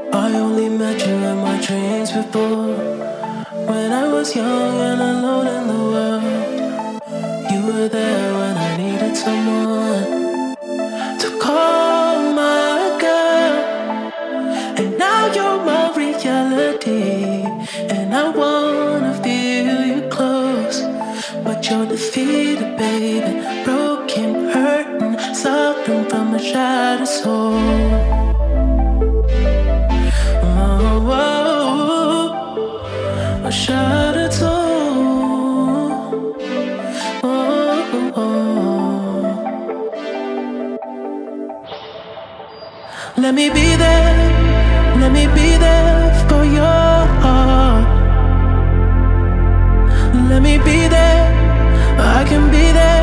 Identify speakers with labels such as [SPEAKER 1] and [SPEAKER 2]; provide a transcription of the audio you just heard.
[SPEAKER 1] I only met you in my dreams before. When I was young and alone in the world, you were there when I needed someone to call my girl. And now you're my reality, and I wanna feel you close. But you're defeated, baby, broken, hurting, suffering from a shattered soul. A shattered soul. Let me be there. Let me be there for your heart. Let me be there. I can be there.